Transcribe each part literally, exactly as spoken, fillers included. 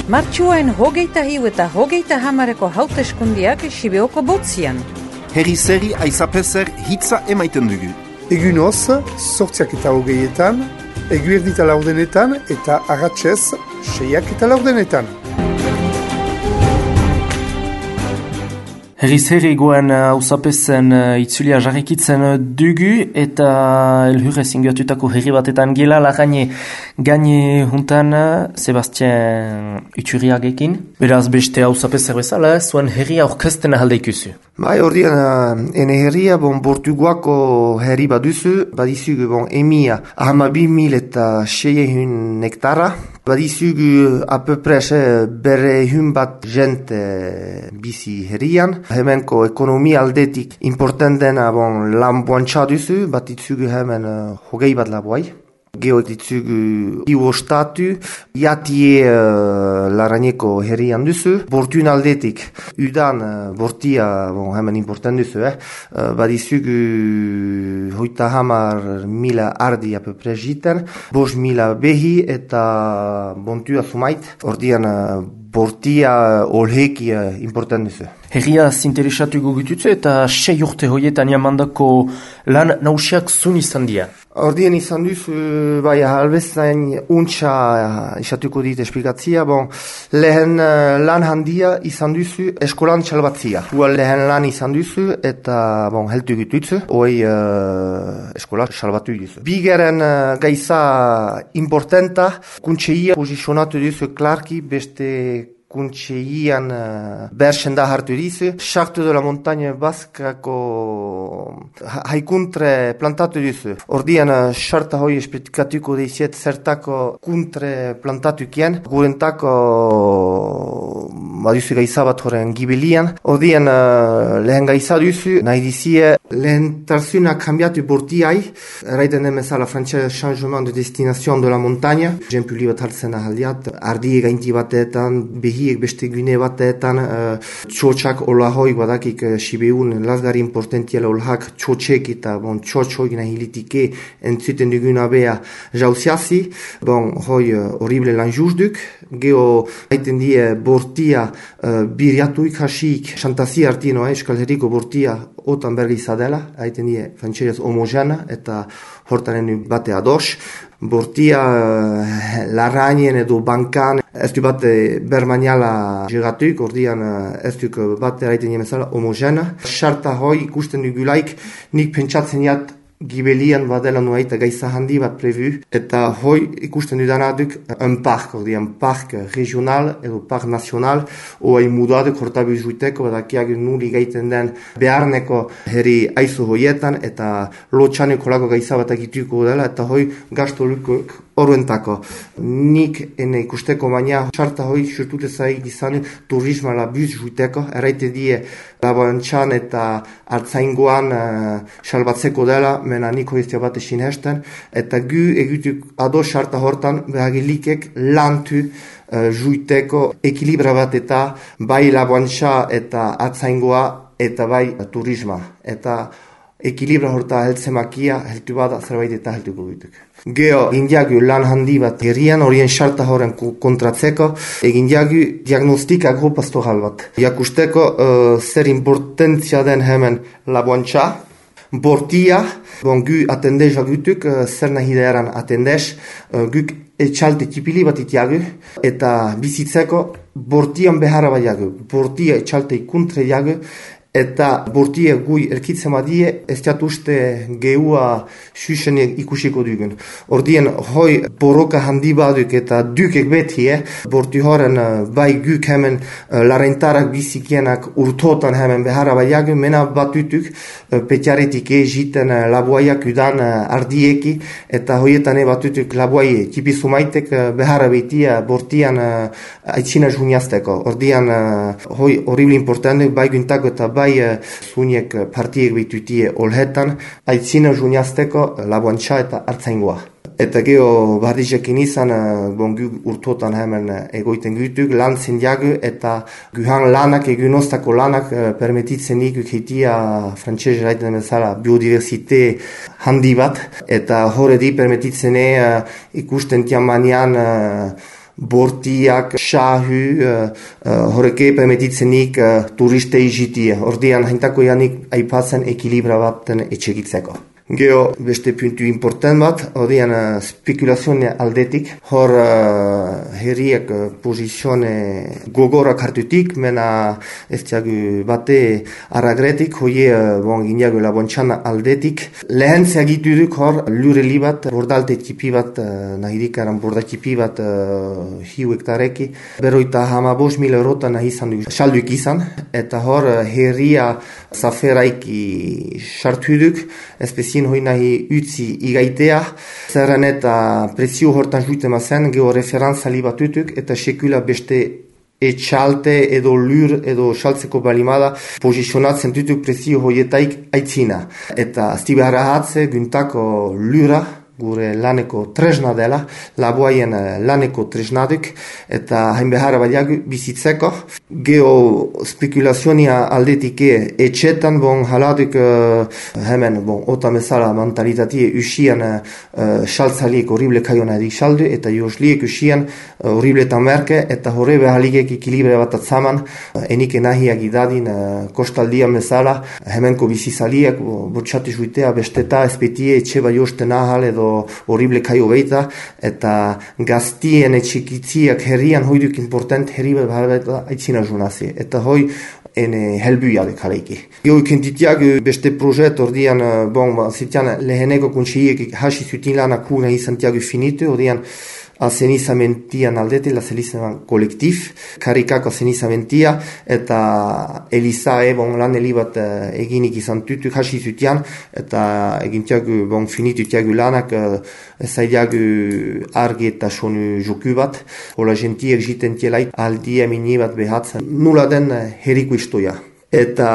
Martxuain hogeita hiu eta hogeita hamareko hauteskundiak Sibeoko botzian. Herri zerri aizapezer hitza emaiten dugu. Egun hoz, sortziak eta hogeietan, egu erdita laurdenetan eta arratsez seiak eta laurdenetan. Herriz herri goen hausapezen uh, uh, itzulia jarrikitzen uh, dugu eta elhurrez ingoatutako herri batetan gela lagane gane juntan uh, Sebastien Uturiagekin. Beraz beste hausapezer bezala, zuen herria orkesten ahaldeikuzu. Bai, ordean, uh, ene herria, bon, Portuguako herri baduzu, badizugu, bon, emia, ahamabi mil eta seiehun hektara, badizugu apepres bere hun bat jente bizi herrian. Hemenko ekonomia aldetik important dena, bon, lan boantxa duzu, bat itzugu hemen uh, hogei bat laboai. Geo ditzugu hiu ostatu, jatie uh, laraneko herrian duzu. Bortun aldetik, udan uh, bortia, bon, hemen important duzu, eh? Uh, badizugu hoita hamar mila ardi apepre jiten, bos mila behi eta bontua sumait, ordian uh, bortia olheki uh, important duzu. Herria zinteresatu gugututzu eta sei urte hoietan jamandako lan nausiak zun izan dira. Ordien izan duzu, bai, halbezain untxa isatuko dit esplikatzia, bon, lehen uh, lan handia izan duzu eskolan txalbatzia. Hua lehen lan izan duzu eta, bon, heltu gututzu, hoi uh, eskola txalbatu duzu. Bigeren uh, gaiza importanta, kuntseia posizionatu duzu klarki beste kuntxeian uh, bersen da hartu dizu. Sartu de la montaña baskako haikuntre plantatu duzu. Ordian uh, sarta hoi esplikatuko deiziet zertako kuntre plantatu kien. Gurentako baduzu gaiza bat horren gibelian. Ordian uh, lehen gaiza duzu, nahi dizie lehen tarzuna kambiatu bortiai. Raiden emezala frantxea changement de destination de la montaña. Jempuli bat hartzen ahaldiat, ardie gainti bateetan, behi beste gune batetan uh, txotxak olahoik badakik uh, Sibeun lasgari importantiela olhak txotxek eta bon, txotxoik nahilitike entzuten duguna bea jauziazi. Bon, hoi uh, horrible lan juzduk. Geo haiten die bortia uh, biriatuik hasik xantazia artino eh, eskal herriko bortia otan berri izadela. Haiten die frantxeriaz homogena eta hortaren bate ados. Bortia uh, larrainen edo bankan ez du bat bermaniala jegatuik, ordian ez duk bat eraiten jemezala homogena. Sarta hoi ikusten dugulaik nik pentsatzen jat gibelian badela nuaita gaiza handi bat prevu, eta hoi ikusten dudanaduk un park, ordian park regional edo park nacional, oai mudaduk hortabi juiteko, badakiak nuli gaiten den beharneko herri aizu hoietan, eta lotxaneko lako gaiza bat agituko dela, eta hoi gasto lukok oruentako. Nik ene ikusteko baina sarta hoi surtute zaik izan turisma labuz juiteko, erraite die laboantxan eta hartzaingoan uh, salbatzeko dela, mena nik hoiztia bat esin hesten, eta gu egutuk ado sarta hortan behagilikek lantu uh, juiteko ekilibra bat eta bai laboantxa eta hartzaingoa eta bai turisma. Eta ekilibra horta heltzemakia heltu bada zerbait eta heltuko dutuk. Geo, egin diagu lan handi bat herrian, horien sarta horren kontratzeko, egin diagu diagnostika agropastoral bat. Jakusteko uh, zer importantzia den hemen laboantxa, bortia, bon, gu atendez agutuk, uh, zer nahi da eran atendez, uh, guk etxalte tipili bat itiagu, eta bizitzeko bortian beharra bat jagu, bortia etxalte ikuntre jagu, eta bortia gui erkitzen badie, ez jatuste geua xuxen ikusiko dugun. Ordien, hoi boroka handi baduk eta dukek beti, eh? Borti horren bai guk hemen uh, larentarrak bizikienak urtotan hemen beharra baiagun, mena batutuk uh, petiaretik egiten uh, laboaiak udan uh, ardieki, eta hoietan e batutuk laboai tipisumaitek uh, beharra betia bortian uh, aitzina juniazteko. Ordian, uh, hoi horrible importante, bai guntako eta bai zuniek partiek bitutie olhetan, aitzina juniazteko laboantxa eta hartzaingoa. Eta geho bardizekin izan, bon, gu urtotan hemen egoiten gutuk, lan zindiagu eta guhan lanak, egunostako lanak permititzen ikuk hitia frantxez eraiten bezala biodiversite handi bat, eta horre di permititzen e, ikusten tian manian bortiak, sahu, uh, uh, horreke permetitzenik uh, turistei jitie. Ordian haintako janik aipatzen ekilibra baten etxegitzeko. Geo beste puntu important bat, odian uh, spekulazioa aldetik, hor uh, herriak uh, posizione gogorak hartutik, mena ez diagu bate aragretik, hoie uh, bon giniago labontxana aldetik. Lehen zeagituduk hor lure li bat, bordalte tipi bat, uh, nahirikaran borda tipi bat uh, hiu hektareki, beroita hama bos mil eurota nahi izan du salduk izan, eta hor uh, herria zaferaiki sartuduk, espezien hoi nahi utzi igaitea, zerren eta prezio hortan juitema zen, geho referantzali batutuk, eta sekula beste etxalte edo lur edo xaltzeko balimada posizionatzen dutuk prezio hoietaik aitzina. Eta azti beharra hatze, güntako lura, gure laneko tresna dela, laboaien laneko tresnaduk, eta hain beharra badiagu bizitzeko. Geo spekulazionia aldetike etxetan, bon haladuk uh, hemen, bon, otamezala mentalitatie usian uh, xaltzaliek horrible kaiona edik xaldu, eta josliek usian uh, horrible tamerke, eta horre behaligek ekilibre bat atzaman, uh, enike nahiak idadin uh, kostaldia mezala, hemenko bizizaliek, botxatu juitea besteta, espetie etxe bai josten ahal edo horrible kaio beita, eta gaztien etxikitziak herrian hoiduk important herri behar aitzina junazi. Eta hoi ene helbuia de kaleiki. Geo ikentitiak beste projet ordian, bon, zitian leheneko kuntsiek hasi zutin lana kuna izantiago finitu, ordian azenizamentian aldete, la azenizament kolektif, karikako azenizamentia, eta Eliza ebon lan elibat uh, eginik izan tutuk hasi zutian, eta egintiagu bon finitutiagu lanak uh, zaidiagu argi eta sonu joku bat, hola gentiek jiten tielait aldi emini bat behatzen, nula den uh, heriko istoia. Eta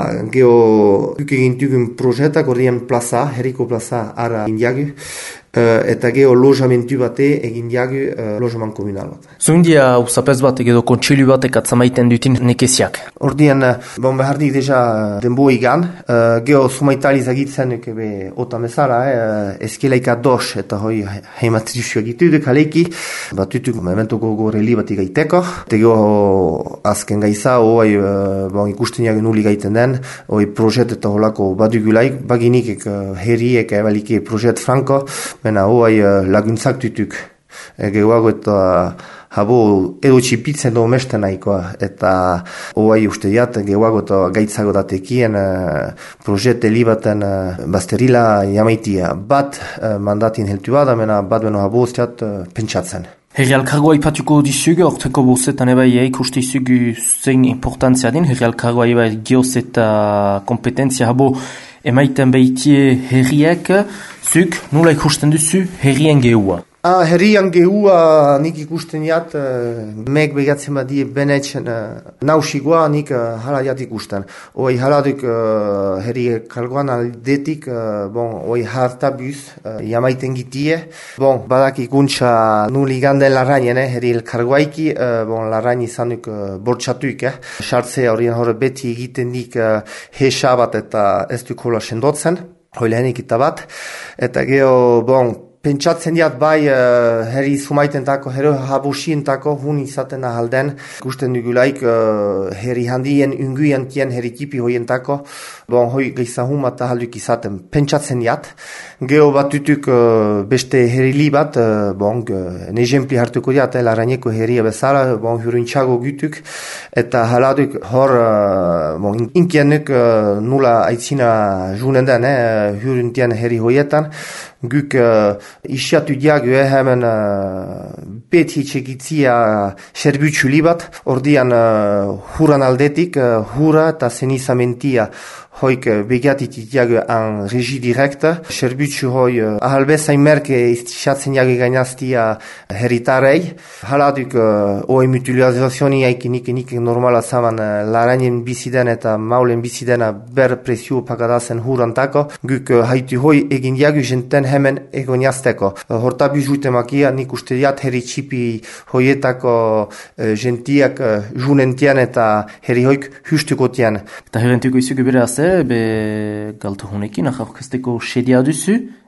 geho egintugun projetak ordean plaza, heriko plaza ara indiagu, Uh, eta geho lojamentu bate egin diagu uh, lojaman komunal bat. Zuindia usapez bat edo kontseilu batek atzamaiten dutin nekeziak? Ordian, bon behardik deja denbo igan, uh, geho sumaitali zagitzen ebe otamezala, eh, eskelaika dos eta hoi heimatrizu egituduk haleki, bat tutuk mementoko gore li bat igaiteko, eta geho azken gaiza, hoi uh, bon, ikusten jagen uli gaiten den, hoi projet eta holako badugulaik, baginik uh, herriek ebalike projet franko, mena hoai uh, laguntzak tutuk. E, Gehuago eta habo edo txipitzen do meste nahikoa. Eta hoai uste diat, gehuago eta gaitzago datekien uh, projet elibaten uh, basterila jamaitia. Bat uh, mandatin heltu bada, mena bat beno habo usteat uh, pentsatzen. Herri alkargoa ipatuko dizugu, orteko bozetan eba iaik uste izugu zein importantzia din, herri alkargoa eba geoz eta kompetentzia habo emaiten behitie herriek, zuk nola ikusten duzu herrien gehua? Ah, herrian gehua nik ikusten jat, uh, meg begatzen badie benetzen uh, nausigoa nik uh, hala jat ikusten. Hoi haladuk uh, herri kalgoan aldetik, uh, bon, hoi hartabuz uh, jamaiten gitie. Bon, badak ikuntza nuli ganden larrainen, eh, herri elkargoaiki, uh, bon, larrain izanuk uh, bortxatuik, eh. Sartze horien hor beti egiten dik uh, hesa bat eta ez duk hola sendotzen, hoi lehenik eta bat. Eta geho, bon, pentsatzen diat bai uh, herri sumaitentako, herri habusientako hun izaten ahalden. Gusten dugulaik uh, herri handien unguien tien herri tipi hoientako. Bon, hoi geizahun bat ahalduk izaten pentsatzen diat. Geho bat tutuk uh, beste herri li bat, uh, bon, uh, nejempli hartuko diat, eh, larraineko herria bezala, bon, hurintxago gutuk. Eta haladuk hor, uh, bon, inkienuk uh, nula aitzina junen den, eh, hurintien herri hoietan. Guk uh, isiatu diagu eh, hemen uh, beti txekitzia serbutsu li bat, ordian uh, huran aldetik, uh, hura eta zenizamentia hoik begatit diagu an regi direkta, serbutsu hoi uh, ahalbezain merke istisatzen diagu gainaztia herritarei, haladuk uh, oi mutualizazioni aikinik nik normala zaman uh, larainen biziden eta maulen bizidena ber presio pagadazen hurantako, guk uh, haitu hoi egin diagu jenten hemen egoniazteko. Hortabi juitemakia nik uste diat herri txipi hoietako uh, gentiak uh, junentien eta herri hoik justuko tien. Eta herrentuko izugu bere azte, be galtu honekin, ahaukesteko sedia duzu,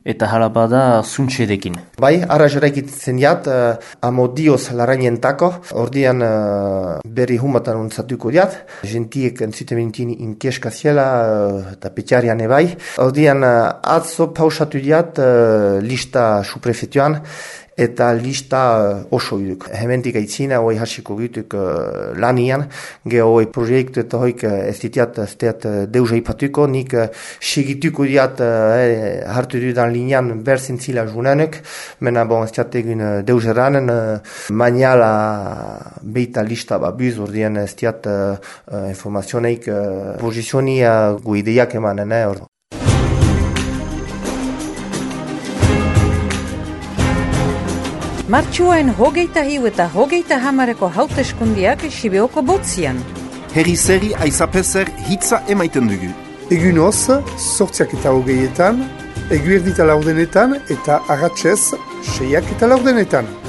eta halabada zuntxedekin. Bai, arras eraikitzen diat, uh, amodioz larainentako, ordian uh, berri humatan untzatuko diat, gentiek entzuten bintin inkeska ziela uh, eta petxarian ebai. Ordian uh, atzo pausatu diat uh, lista suprefetuan, eta lista uh, oso iduk. Hementik aitzina, hoi hasiko gituk uh, lanian, geho hoi proiektu eta hoik uh, ez ditiat, ez diat uh, deuza ipatuko, nik uh, segituko diat uh, eh, hartu dudan linean berzintzila junanek, mena bon ez diat egin uh, deuza eranen, uh, mañala beita lista babuz, ordean ez diat uh, uh, informazioneik uh, posizionia uh, gu ideiak emanen, eh, ordo. Martxuain hogeita hiu eta hogeita hamareko hauteskundiak Sibeoko botzian. Herri zeri aizapezer hitza emaiten dugu. Egunoz, sortziak eta hogeietan, eguerdita laurdenetan eta arratsez seiak eta laurdenetan.